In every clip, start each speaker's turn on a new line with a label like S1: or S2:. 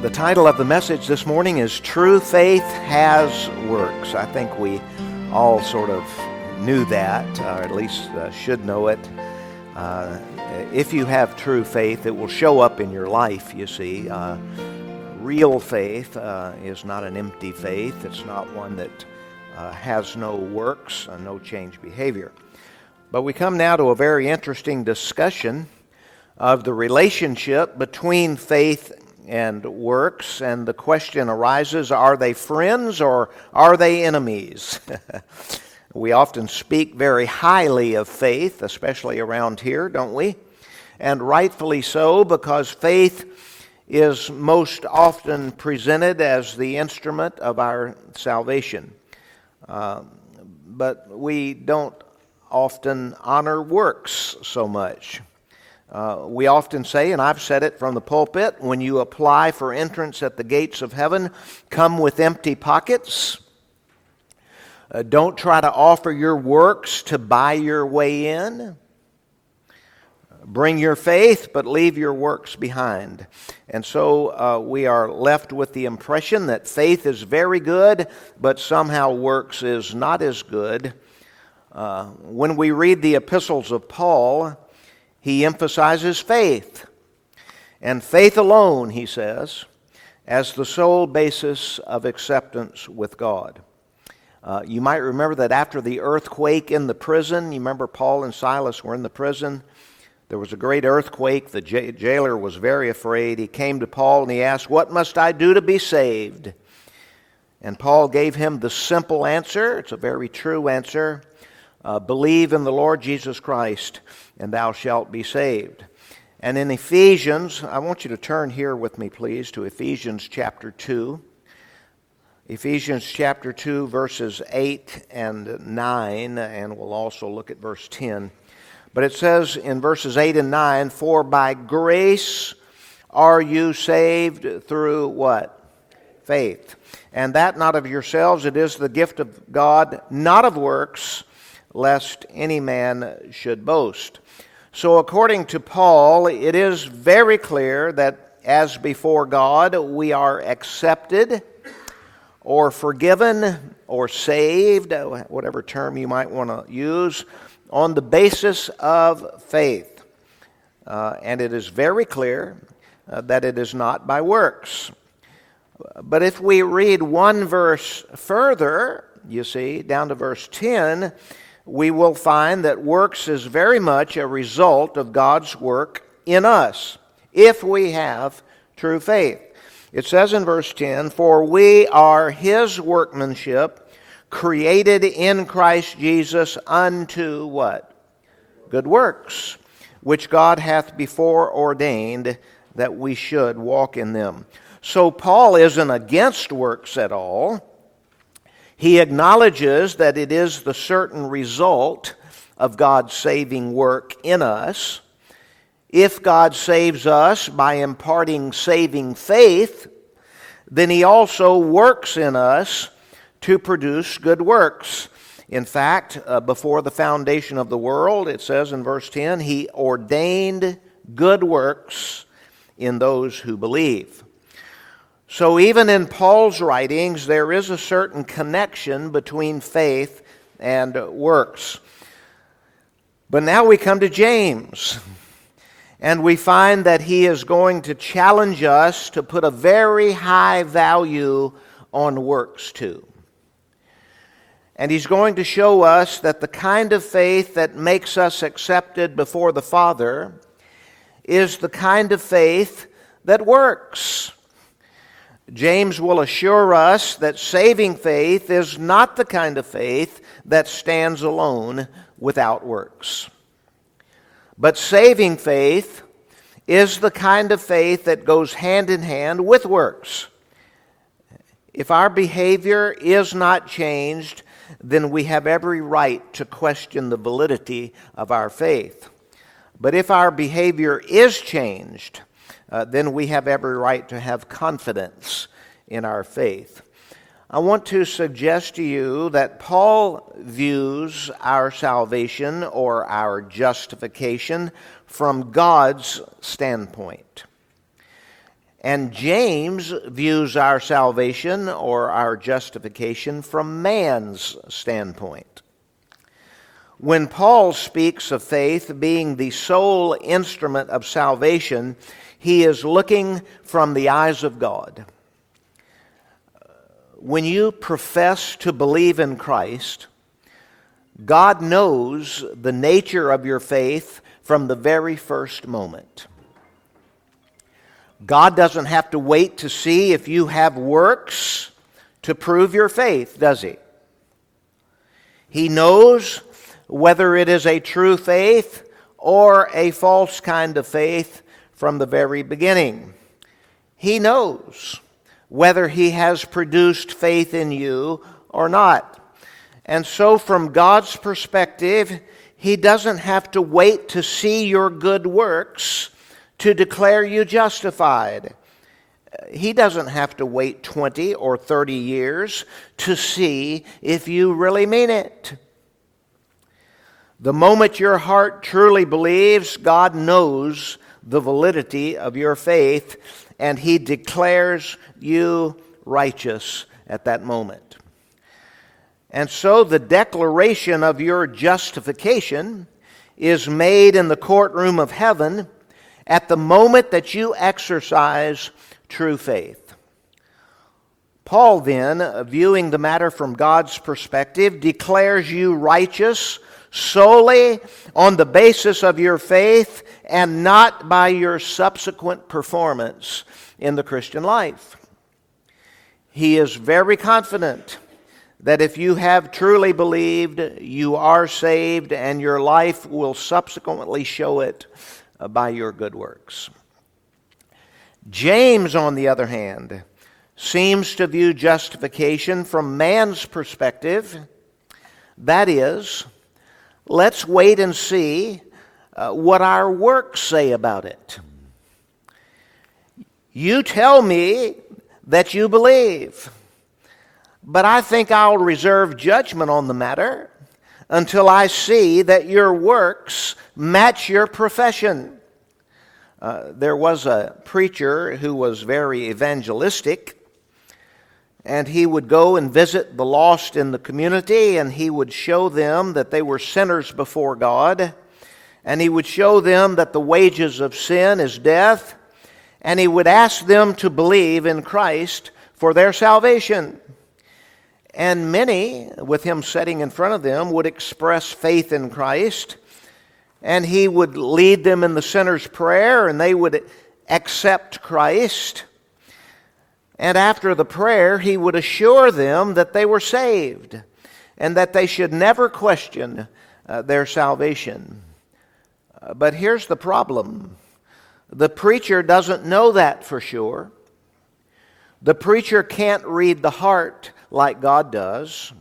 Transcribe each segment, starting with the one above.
S1: The title of the message this morning is True Faith Has Works. I think we all sort of knew that, or at least should know it. If you have true faith, it will show up in your life, you see. Real faith is not an empty faith. It's not one that has no works, no changed behavior. But we come now to a very interesting discussion of the relationship between faith and works, and the question arises, are they friends or are they enemies? We often speak very highly of faith, especially around here, don't we? And rightfully so, because faith is most often presented as the instrument of our salvation. But we don't often honor works so much. We often say, and I've said it from the pulpit, when you apply for entrance at the gates of heaven, come with empty pockets. Don't try to offer your works to buy your way in. Bring your faith, but leave your works behind. And so we are left with the impression that faith is very good, but somehow works is not as good. When we read the epistles of Paul, he emphasizes faith, and faith alone, he says, as the sole basis of acceptance with God. You might remember that after the earthquake in the prison, you remember Paul and Silas were in the prison. There was a great earthquake. The jailer was very afraid. He came to Paul and he asked, "What must I do to be saved?" And Paul gave him the simple answer. It's a very true answer. Believe in the Lord Jesus Christ, and thou shalt be saved. And in Ephesians, I want you to turn here with me, please, to Ephesians chapter 2. Ephesians chapter 2, verses 8 and 9, and we'll also look at verse 10. But it says in verses 8 and 9, "For by grace are you saved through" what? Faith. "And that not of yourselves, it is the gift of God, not of works, lest any man should boast." So according to Paul, it is very clear that as before God, we are accepted or forgiven or saved, whatever term you might want to use, on the basis of faith. And it is very clear that it is not by works. But if we read one verse further, you see, down to verse 10, we will find that works is very much a result of God's work in us, if we have true faith. It says in verse 10, "For we are His workmanship, created in Christ Jesus unto" what? "Good works, which God hath before ordained that we should walk in them." So Paul isn't against works at all. He acknowledges that it is the certain result of God's saving work in us. If God saves us by imparting saving faith, then He also works in us to produce good works. In fact, before the foundation of the world, it says in verse 10, He ordained good works in those who believe. So even in Paul's writings, there is a certain connection between faith and works. But now we come to James, and we find that he is going to challenge us to put a very high value on works too. And he's going to show us that the kind of faith that makes us accepted before the Father is the kind of faith that works. James will assure us that saving faith is not the kind of faith that stands alone without works. But saving faith is the kind of faith that goes hand in hand with works. If our behavior is not changed, then we have every right to question the validity of our faith. But if our behavior is changed, then we have every right to have confidence in our faith. I want to suggest to you that Paul views our salvation or our justification from God's standpoint. And James views our salvation or our justification from man's standpoint. When Paul speaks of faith being the sole instrument of salvation, he is looking from the eyes of God. When you profess to believe in Christ, God knows the nature of your faith from the very first moment. God doesn't have to wait to see if you have works to prove your faith, does He? He knows whether it is a true faith or a false kind of faith from the very beginning. He knows whether He has produced faith in you or not. And so from God's perspective, He doesn't have to wait to see your good works to declare you justified. He doesn't have to wait 20 or 30 years to see if you really mean it. The moment your heart truly believes, God knows the validity of your faith, and He declares you righteous at that moment. And so the declaration of your justification is made in the courtroom of heaven at the moment that you exercise true faith. Paul then, viewing the matter from God's perspective, declares you righteous solely on the basis of your faith and not by your subsequent performance in the Christian life. He is very confident that if you have truly believed, you are saved, and your life will subsequently show it by your good works. James, on the other hand, seems to view justification from man's perspective. That is, let's wait and see what our works say about it. You tell me that you believe, but I think I'll reserve judgment on the matter until I see that your works match your profession. There was a preacher who was very evangelistic, and he would go and visit the lost in the community, and he would show them that they were sinners before God, and he would show them that the wages of sin is death, and he would ask them to believe in Christ for their salvation. And many, with him sitting in front of them, would express faith in Christ, and he would lead them in the sinner's prayer, and they would accept Christ. And after the prayer, he would assure them that they were saved and that they should never question their salvation. But here's the problem. The preacher doesn't know that for sure. The preacher can't read the heart like God does.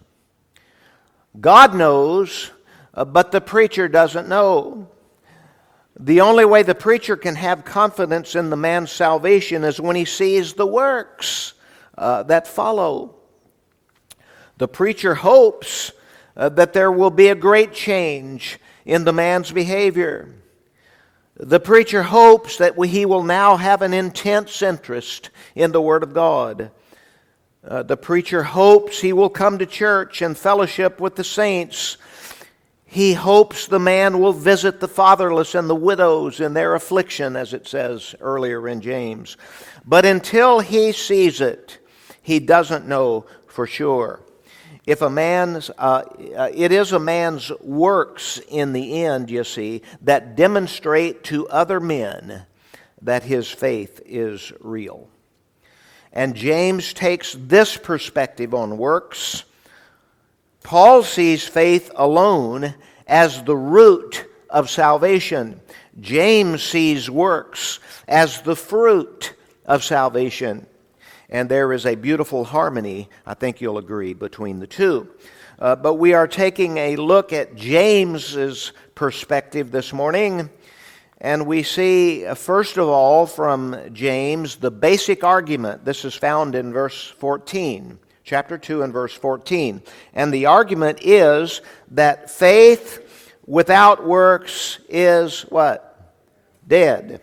S1: God knows, but the preacher doesn't know. The only way the preacher can have confidence in the man's salvation is when he sees the works that follow. The preacher hopes that there will be a great change in the man's behavior. The preacher hopes that he will now have an intense interest in the Word of God. The preacher hopes he will come to church and fellowship with the saints. He hopes the man will visit the fatherless and the widows in their affliction, as it says earlier in James. But until he sees it, he doesn't know for sure. If a man's, it is a man's works in the end, you see, that demonstrate to other men that his faith is real. And James takes this perspective on works. Paul sees faith alone as the root of salvation. James sees works as the fruit of salvation. And there is a beautiful harmony, I think you'll agree, between the two. But we are taking a look at James's perspective this morning. And we see, first of all, from James, the basic argument. This is found in verse 14, chapter 2 and verse 14. And the argument is that faith without works is what? Dead.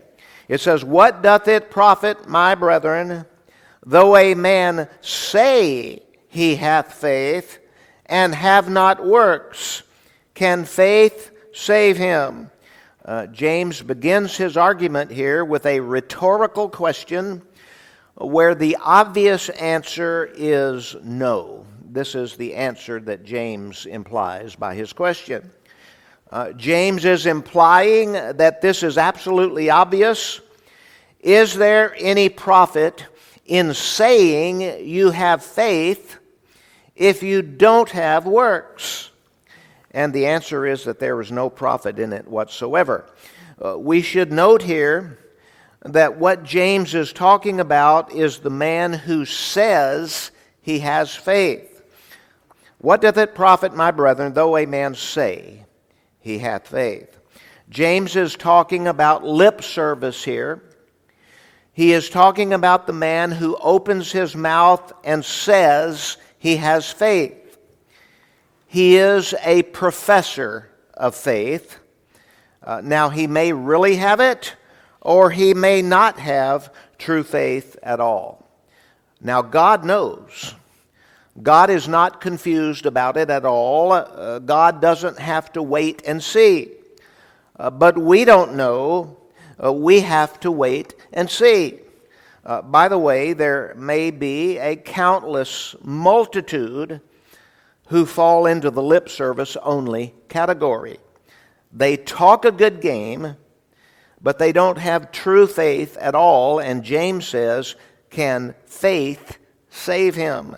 S1: It says, "What doth it profit, my brethren, though a man say he hath faith, and have not works? Can faith save him?" James begins his argument here with a rhetorical question where the obvious answer is no. This is the answer that James implies by his question. James is implying that this is absolutely obvious. Is there any profit in saying you have faith if you don't have works? And the answer is that there is no profit in it whatsoever. We should note here that what James is talking about is the man who says he has faith. "What doth it profit, my brethren, though a man say he hath faith?" James is talking about lip service here. He is talking about the man who opens his mouth and says he has faith. He is a professor of faith. Now, he may really have it, or he may not have true faith at all. Now, God knows. God is not confused about it at all. God doesn't have to wait and see. But we don't know. We have to wait and see. By the way, there may be a countless multitude who fall into the lip service only category. They talk a good game, but they don't have true faith at all. And James says, can faith save him?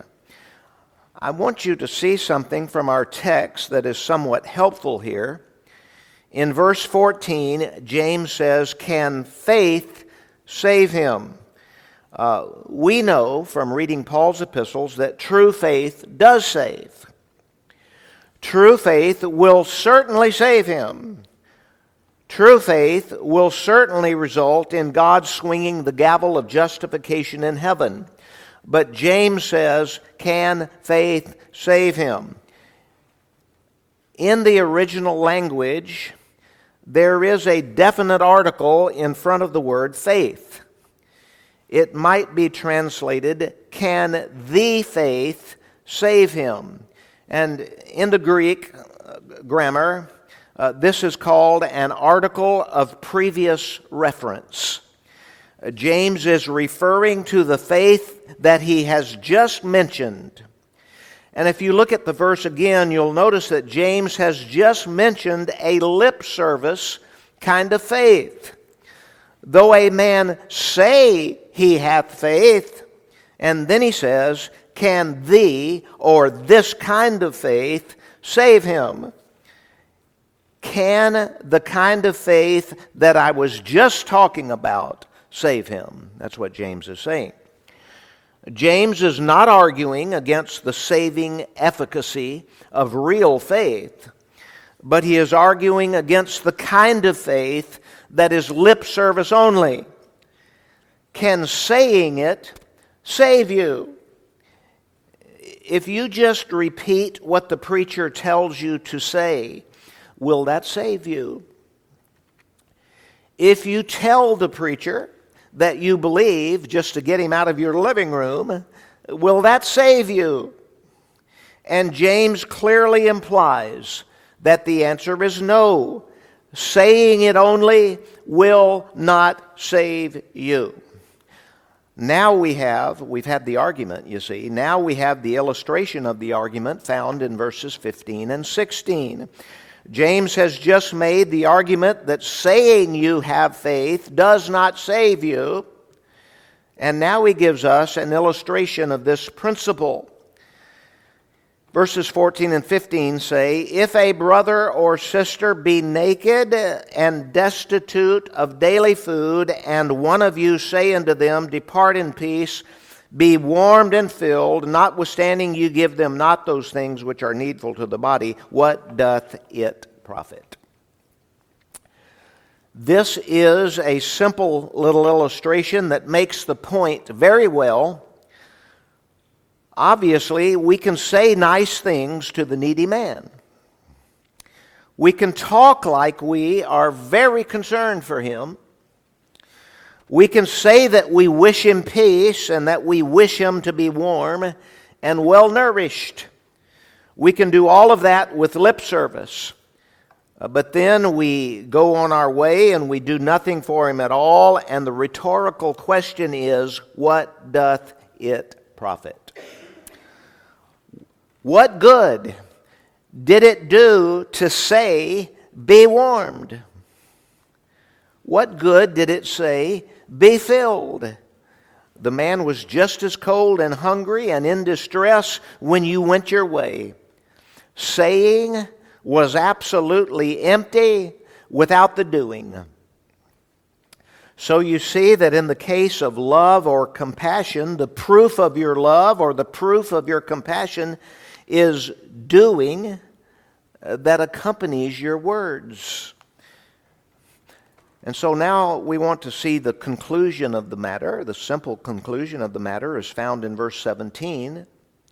S1: I want you to see something from our text that is somewhat helpful here. In verse 14, James says, can faith save him? We know from reading Paul's epistles that true faith does save. True faith will certainly save him. True faith will certainly result in God swinging the gavel of justification in heaven. But James says, can faith save him? In the original language, there is a definite article in front of the word faith. It might be translated, can the faith save him? And in the Greek grammar, this is called an article of previous reference. James is referring to the faith that he has just mentioned. And if you look at the verse again, you'll notice that James has just mentioned a lip service kind of faith. Though a man say he hath faith, and then he says, can the, or this kind of faith, save him? Can the kind of faith that I was just talking about save him? That's what James is saying. James is not arguing against the saving efficacy of real faith, but he is arguing against the kind of faith that is lip service only. Can saying it save you? If you just repeat what the preacher tells you to say, will that save you? If you tell the preacher that you believe just to get him out of your living room, will that save you? And James clearly implies that the answer is no. Saying it only will not save you. Now we've had the argument, you see. Now we have the illustration of the argument found in verses 15 and 16. James has just made the argument that saying you have faith does not save you. And now he gives us an illustration of this principle. Verses 14 and 15 say, if a brother or sister be naked and destitute of daily food, and one of you say unto them, depart in peace, be warmed and filled, notwithstanding you give them not those things which are needful to the body, what doth it profit? This is a simple little illustration that makes the point very well. Obviously, we can say nice things to the needy man. We can talk like we are very concerned for him. We can say that we wish him peace and that we wish him to be warm and well nourished. We can do all of that with lip service. But then we go on our way and we do nothing for him at all. And the rhetorical question is, what doth it profit? What good did it do to say, be warmed? What good did it say, be filled? The man was just as cold and hungry and in distress when you went your way. Saying was absolutely empty without the doing. So you see that in the case of love or compassion, the proof of your love or the proof of your compassion is doing that accompanies your words. And so now we want to see the conclusion of the matter. The simple conclusion of the matter is found in verse 17.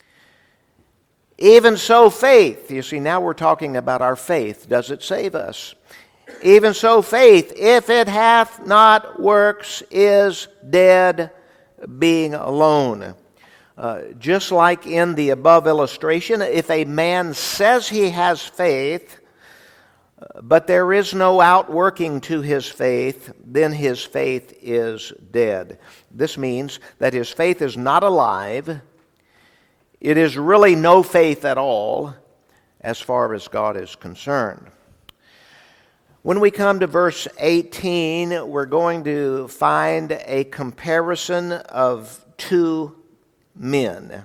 S1: Even so faith, you see, now we're talking about our faith. Does it save us? Even so faith, if it hath not works, is dead, being alone. Just like in the above illustration, if a man says he has faith, but there is no outworking to his faith, then his faith is dead. This means that his faith is not alive. It is really no faith at all as far as God is concerned. When we come to verse 18, we're going to find a comparison of two men.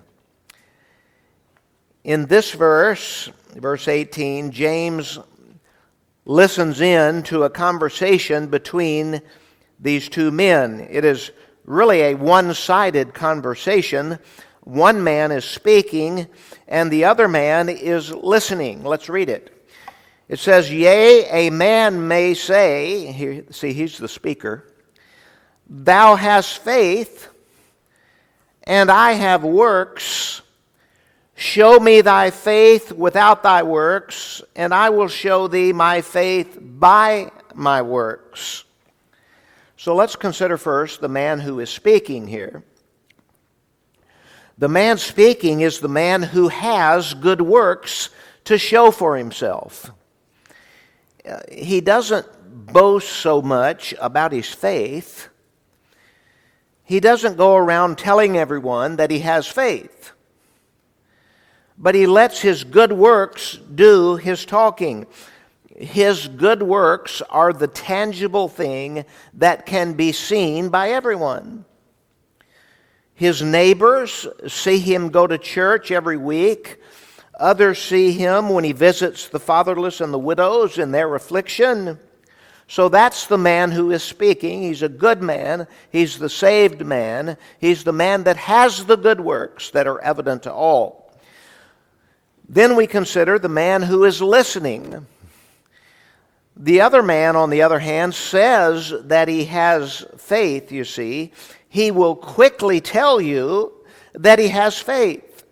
S1: In this verse 18, James listens in to a conversation between these two men. It is really a one-sided conversation. One man is speaking, and the other man is listening. Let's read it. It says, yea, a man may say, here, see, he's the speaker, thou hast faith, and I have works. Show me thy faith without thy works, and I will show thee my faith by my works. So let's consider first the man who is speaking here. The man speaking is the man who has good works to show for himself. He doesn't boast so much about his faith. He doesn't go around telling everyone that he has faith. But he lets his good works do his talking. His good works are the tangible thing that can be seen by everyone. His neighbors see him go to church every week. Others see him when he visits the fatherless and the widows in their affliction. So that's the man who is speaking. He's a good man. He's the saved man. He's the man that has the good works that are evident to all. Then we consider the man who is listening. The other man, on the other hand, says that he has faith, you see. He will quickly tell you that he has faith.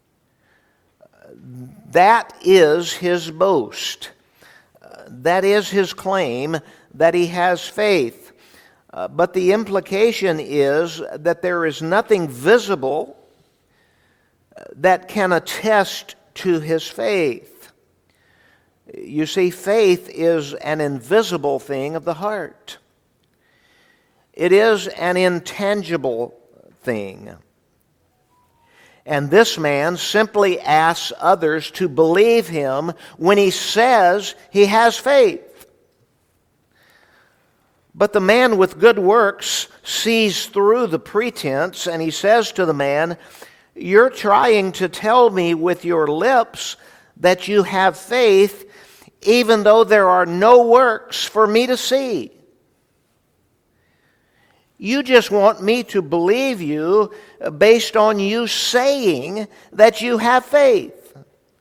S1: That is his boast. That is his claim that he has faith. But the implication is that there is nothing visible that can attest to his faith. You see, faith is an invisible thing of the heart. It is an intangible thing. And this man simply asks others to believe him when he says he has faith. But the man with good works sees through the pretense, and he says to the man, you're trying to tell me with your lips that you have faith, even though there are no works for me to see. You just want me to believe you based on you saying that you have faith.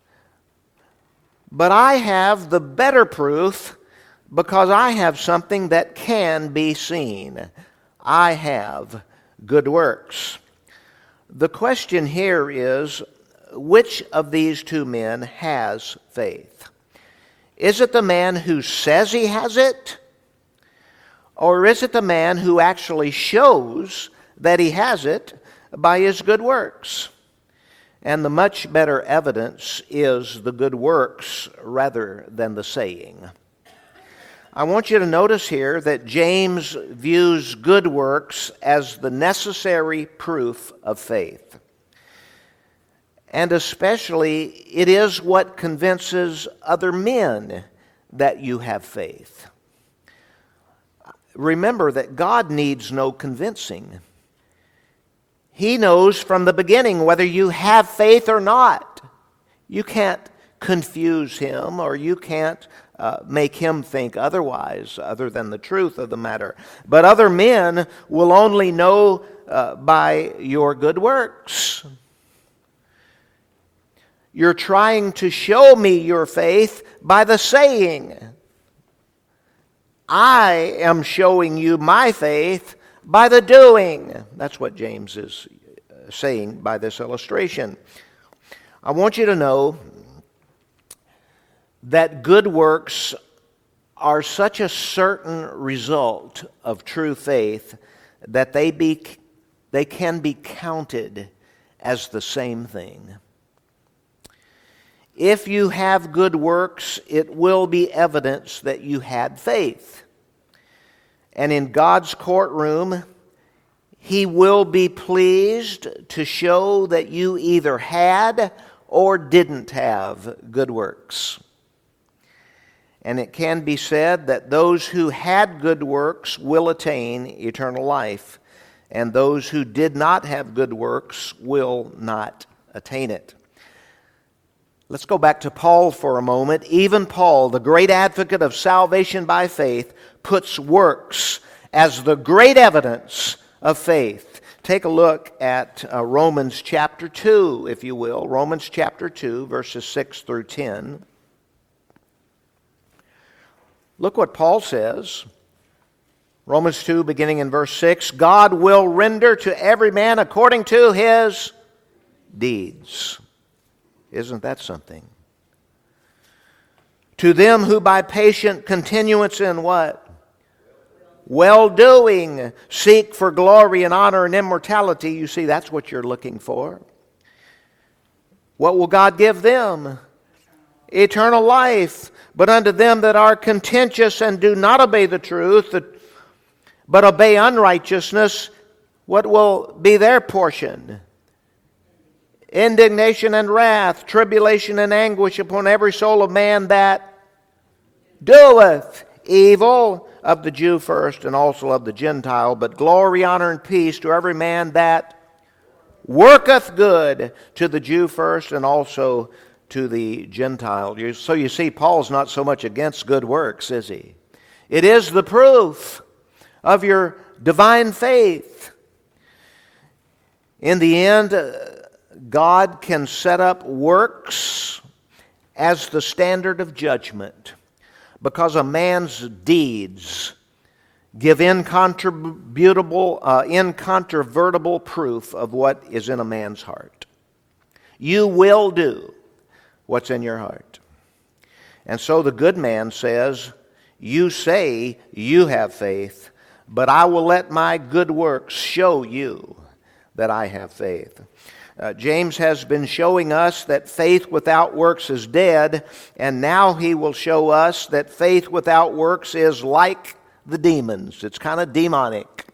S1: But I have the better proof because I have something that can be seen. I have good works. The question here is, which of these two men has faith? Is it the man who says he has it? Or is it the man who actually shows that he has it by his good works? And the much better evidence is the good works rather than the saying. I want you to notice here that James views good works as the necessary proof of faith. And especially, it is what convinces other men that you have faith. Remember that God needs no convincing. He knows from the beginning whether you have faith or not. You can't confuse him, or you can't make him think otherwise, other than the truth of the matter. But other men will only know by your good works. You're trying to show me your faith by the saying. I am showing you my faith by the doing. That's what James is saying by this illustration. I want you to know that good works are such a certain result of true faith that they can be counted as the same thing. If you have good works, it will be evidence that you had faith. And in God's courtroom, He will be pleased to show that you either had or didn't have good works. And it can be said that those who had good works will attain eternal life, and those who did not have good works will not attain it. Let's go back to Paul for a moment. Even Paul, the great advocate of salvation by faith, puts works as the great evidence of faith. Take a look at Romans chapter 2, if you will. Romans chapter 2, verses 6 through 10. Look what Paul says. Romans 2, beginning in verse 6. God will render to every man according to his deeds. Isn't that something? To them who by patient continuance in what? Well-doing seek for glory and honor and immortality. You see, that's what you're looking for. What will God give them? Eternal life. But unto them that are contentious and do not obey the truth, but obey unrighteousness, what will be their portion? Indignation and wrath, tribulation and anguish upon every soul of man that doeth evil, of the Jew first and also of the Gentile, but glory, honor, and peace to every man that worketh good, to the Jew first and also to the Gentile. So you see, Paul's not so much against good works, is he? It is the proof of your divine faith. In the end, God can set up works as the standard of judgment because a man's deeds give incontrovertible proof of what is in a man's heart. You will do what's in your heart. And so the good man says, you say you have faith, but I will let my good works show you that I have faith. James has been showing us that faith without works is dead, and now he will show us that faith without works is like the demons. It's kind of demonic.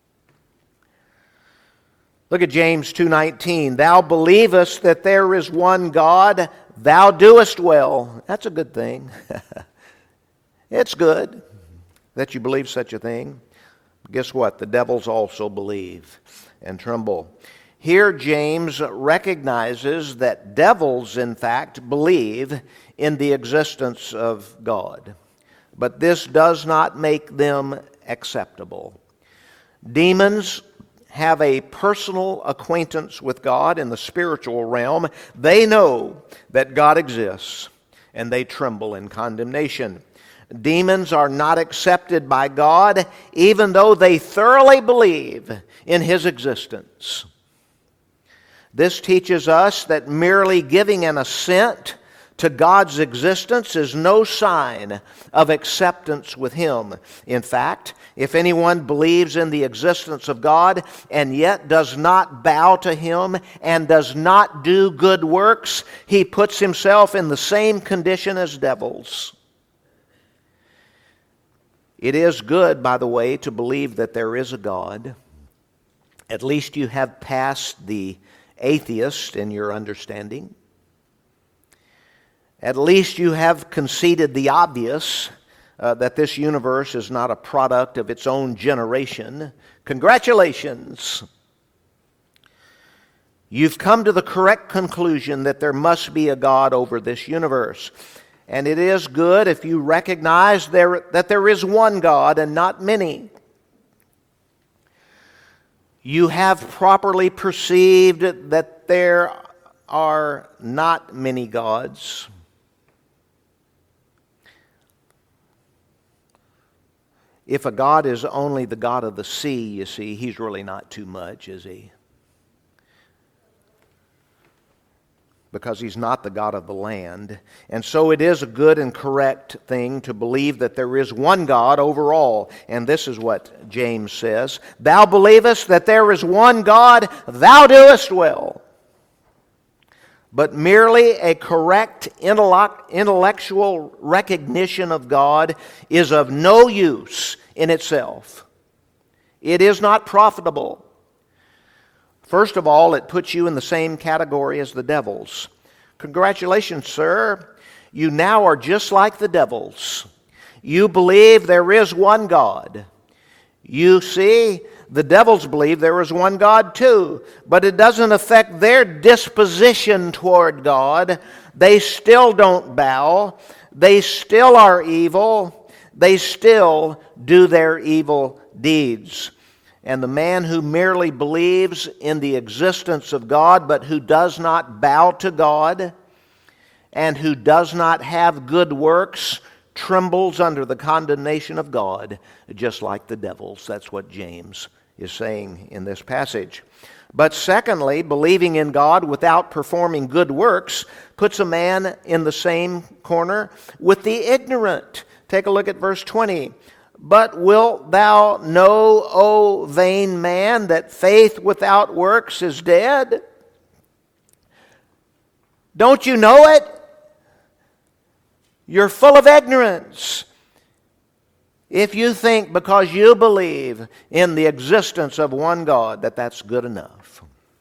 S1: Look at James 2:19. Thou believest that there is one God, thou doest well. That's a good thing. It's good that you believe such a thing. Guess what? The devils also believe and tremble. Here James recognizes that devils, in fact, believe in the existence of God. But this does not make them acceptable. Demons have a personal acquaintance with God in the spiritual realm. They know that God exists, and they tremble in condemnation. Demons are not accepted by God, even though they thoroughly believe in His existence. This teaches us that merely giving an assent to God's existence is no sign of acceptance with Him. In fact, if anyone believes in the existence of God and yet does not bow to Him and does not do good works, he puts himself in the same condition as devils. It is good, by the way, to believe that there is a God. At least you have passed the atheist in your understanding. At least you have conceded the obvious, that this universe is not a product of its own generation. Congratulations! You've come to the correct conclusion that there must be a God over this universe. And it is good if you recognize that there is one God and not many. You have properly perceived that there are not many gods. If a God is only the God of the sea, you see, He's really not too much, is He? Because He's not the God of the land. And so it is a good and correct thing to believe that there is one God over all. And this is what James says: "Thou believest that there is one God, thou doest well." But merely a correct intellectual recognition of God is of no use in itself. It is not profitable. First of all, it puts you in the same category as the devils. Congratulations, sir. You now are just like the devils. You believe there is one God. You see, the devils believe there is one God too, but it doesn't affect their disposition toward God. They still don't bow. They still are evil. They still do their evil deeds. And the man who merely believes in the existence of God, but who does not bow to God, and who does not have good works, trembles under the condemnation of God, just like the devils. That's what James is saying in this passage. But secondly, believing in God without performing good works puts a man in the same corner with the ignorant. Take a look at verse 20. "But wilt thou know, O vain man, that faith without works is dead?" Don't you know it? You're full of ignorance if you think because you believe in the existence of one God that that's good enough.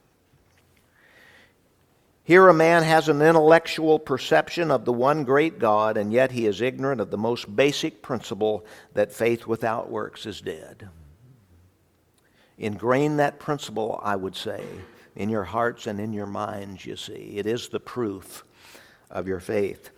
S1: Here a man has an intellectual perception of the one great God, and yet he is ignorant of the most basic principle that faith without works is dead. Ingrain that principle, I would say, in your hearts and in your minds, you see. It is the proof of your faith.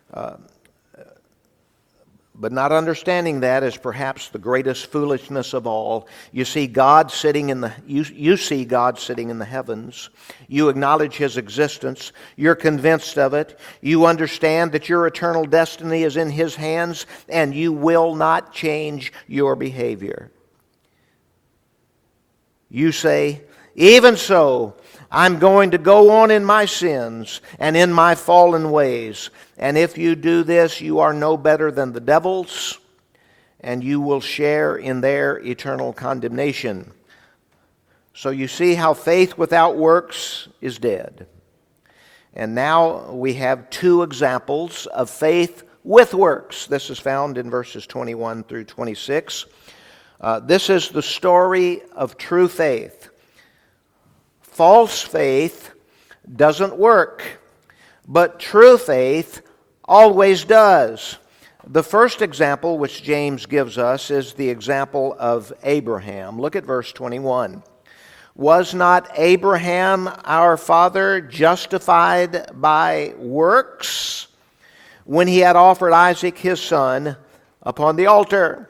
S1: But not understanding that is perhaps the greatest foolishness of all. You see God sitting in you see God sitting in the heavens. You acknowledge His existence. You're convinced of it. You understand that your eternal destiny is in His hands, and you will not change your behavior. You say, "Even so, I'm going to go on in my sins and in my fallen ways. And if you do this, you are no better than the devils, and you will share in their eternal condemnation." So you see how faith without works is dead. And now we have two examples of faith with works. This is found in verses 21 through 26. This is the story of true faith. False faith doesn't work, but true faith always does. The first example which James gives us is the example of Abraham. Look at verse 21. "Was not Abraham our father justified by works when he had offered Isaac his son upon the altar?"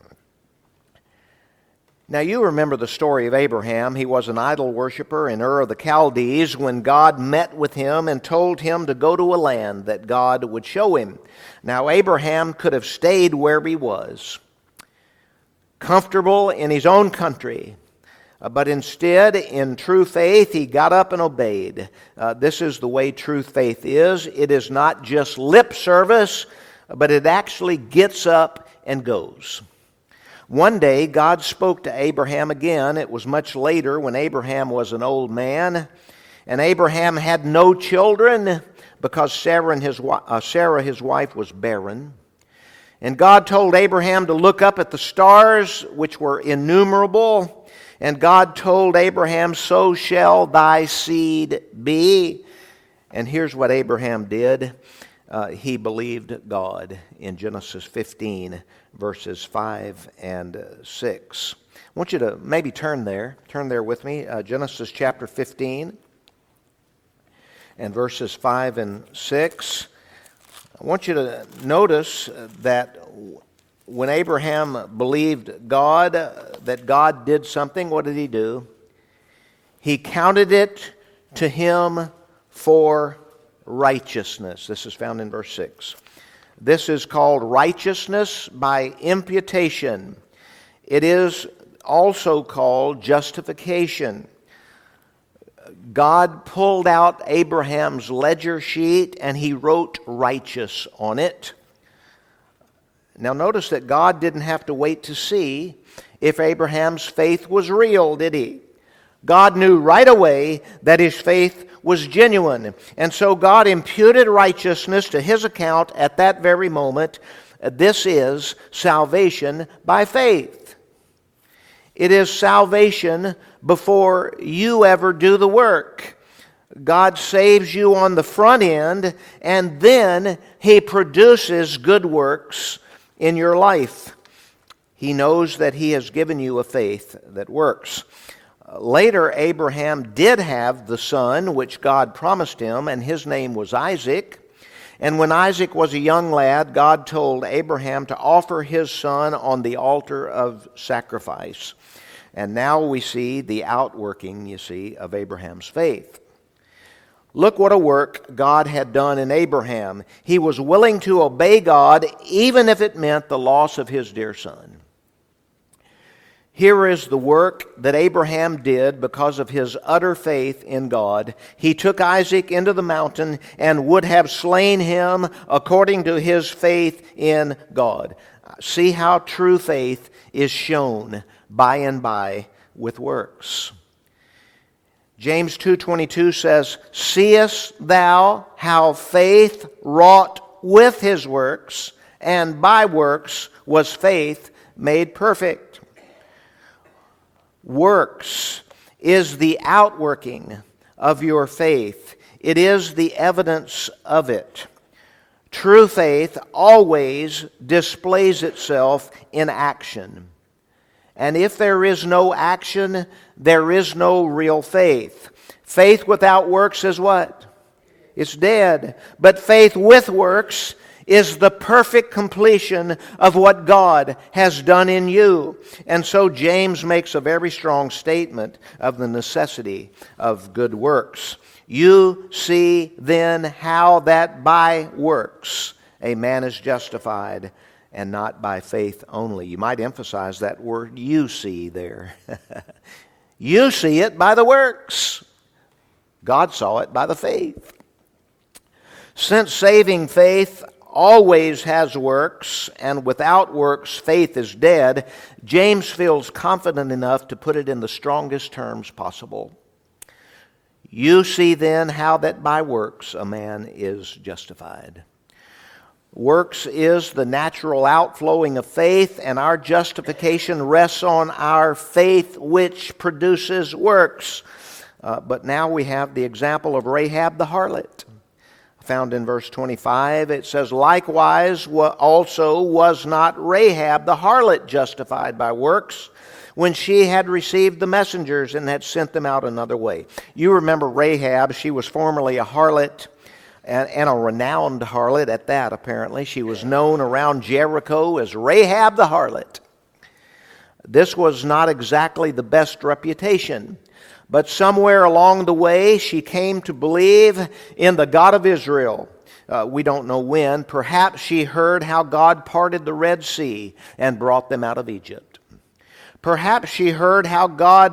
S1: Now you remember the story of Abraham. He was an idol worshiper in Ur of the Chaldees when God met with him and told him to go to a land that God would show him. Now Abraham could have stayed where he was, comfortable in his own country, But instead, in true faith, he got up and obeyed. This is the way true faith is. It is not just lip service, but it actually gets up and goes. One day, God spoke to Abraham again. It was much later when Abraham was an old man. And Abraham had no children because Sarah, his wife, was barren. And God told Abraham to look up at the stars, which were innumerable. And God told Abraham, so shall thy seed be. And here's what Abraham did. He believed God in Genesis 15, verses 5 and 6. I want you to maybe turn there with me. Genesis chapter 15 and verses 5 and 6. I want you to notice that when Abraham believed God, that God did something, what did he do? He counted it to him for righteousness. This is found in verse 6. This is called righteousness by imputation. It is also called justification. God pulled out Abraham's ledger sheet and he wrote righteous on it. Now notice that God didn't have to wait to see if Abraham's faith was real, did he? God knew right away that his faith was genuine. And so God imputed righteousness to his account at that very moment. This is salvation by faith. It is salvation before you ever do the work. God saves you on the front end, and then he produces good works in your life. He knows that he has given you a faith that works. Later, Abraham did have the son which God promised him, and his name was Isaac. And when Isaac was a young lad, God told Abraham to offer his son on the altar of sacrifice. And now we see the outworking, you see, of Abraham's faith. Look what a work God had done in Abraham. He was willing to obey God even if it meant the loss of his dear son. Here is the work that Abraham did because of his utter faith in God. He took Isaac into the mountain and would have slain him according to his faith in God. See how true faith is shown by and by with works. James 2:22 says, seest thou how faith wrought with his works, and by works was faith made perfect. Works is the outworking of your faith. It is the evidence of it. True faith always displays itself in action. And if there is no action, there is no real faith. Faith without works is what? It's dead. But faith with works is the perfect completion of what God has done in you. And so James makes a very strong statement of the necessity of good works. You see then how that by works a man is justified, and not by faith only. You might emphasize that word you see there. You see it by the works. God saw it by the faith. Since saving faith always has works, and without works faith is dead, James feels confident enough to put it in the strongest terms possible. You see then how that by works a man is justified. Works is the natural outflowing of faith, and our justification rests on our faith which produces works. But now we have the example of Rahab the harlot. Found in verse 25, it says, likewise also was not Rahab the harlot justified by works when she had received the messengers and had sent them out another way. You remember Rahab, she was formerly a harlot, and a renowned harlot at that, apparently. She was known around Jericho as Rahab the harlot. This was not exactly the best reputation. But somewhere along the way, she came to believe in the God of Israel. We don't know when. Perhaps she heard how God parted the Red Sea and brought them out of Egypt. Perhaps she heard how God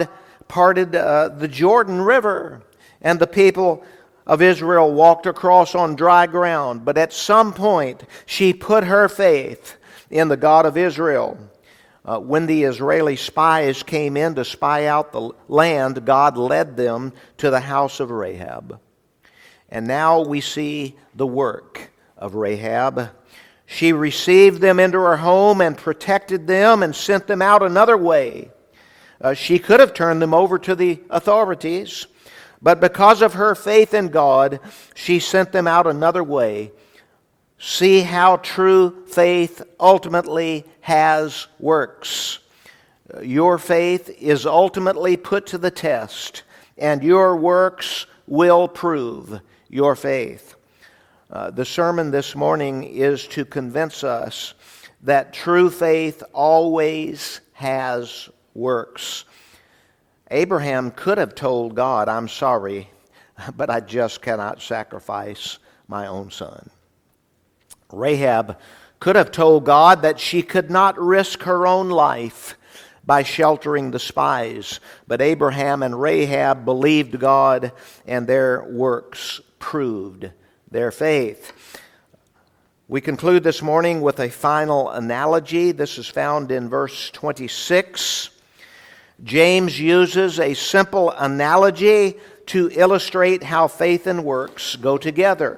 S1: parted the Jordan River, and the people of Israel walked across on dry ground. But at some point, she put her faith in the God of Israel. When the Israeli spies came in to spy out the land, God led them to the house of Rahab. And now we see the work of Rahab. She received them into her home and protected them and sent them out another way. She could have turned them over to the authorities, but because of her faith in God, she sent them out another way. See how true faith ultimately has works. Your faith is ultimately put to the test, and your works will prove your faith. The sermon this morning is to convince us that true faith always has works. Abraham could have told God, "I'm sorry, but I just cannot sacrifice my own son." Rahab could have told God that she could not risk her own life by sheltering the spies. But Abraham and Rahab believed God, and their works proved their faith. We conclude this morning with a final analogy. This is found in verse 26. James uses a simple analogy to illustrate how faith and works go together.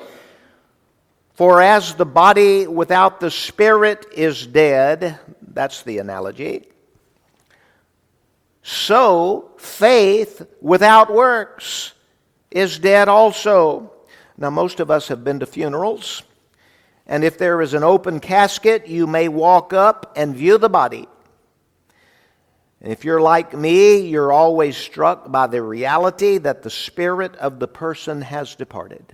S1: For as the body without the spirit is dead, that's the analogy, so faith without works is dead also. Now, most of us have been to funerals, and if there is an open casket, you may walk up and view the body. And if you're like me, you're always struck by the reality that the spirit of the person has departed.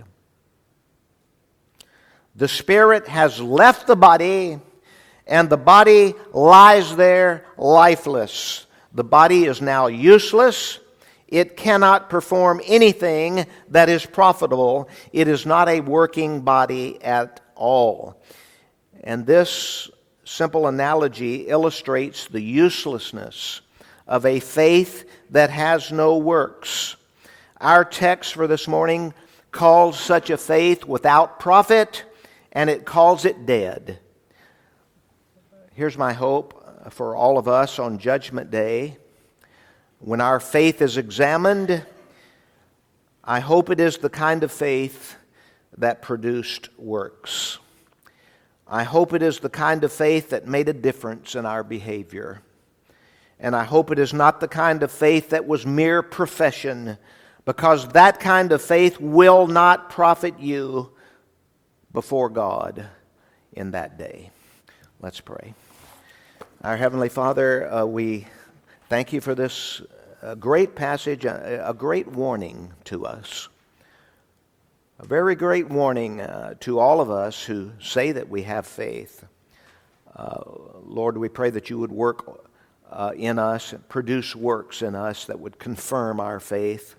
S1: The spirit has left the body, and the body lies there lifeless. The body is now useless. It cannot perform anything that is profitable. It is not a working body at all. And this simple analogy illustrates the uselessness of a faith that has no works. Our text for this morning calls such a faith without profit, and it calls it dead. Here's my hope for all of us on Judgment Day. When our faith is examined, I hope it is the kind of faith that produced works. I hope it is the kind of faith that made a difference in our behavior. And I hope it is not the kind of faith that was mere profession, because that kind of faith will not profit you before God in that day. Let's pray. Our Heavenly Father, we thank you for this great passage, a great warning to us. A very great warning to all of us who say that we have faith. Lord, we pray that you would work in us, produce works in us that would confirm our faith.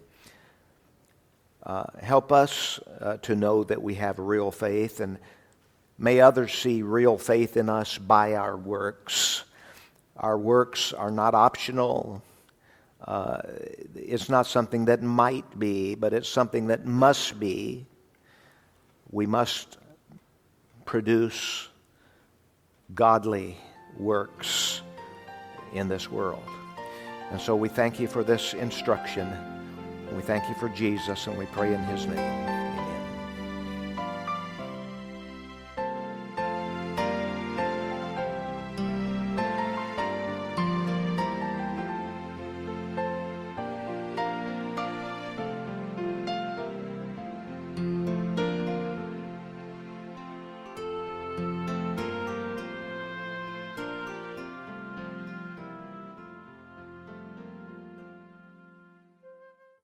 S1: Help us to know that we have real faith, and may others see real faith in us by our works. Our works are not optional. It's not something that might be, but it's something that must be. We must produce godly works in this world. And so we thank you for this instruction. We thank you for Jesus, and we pray in his name.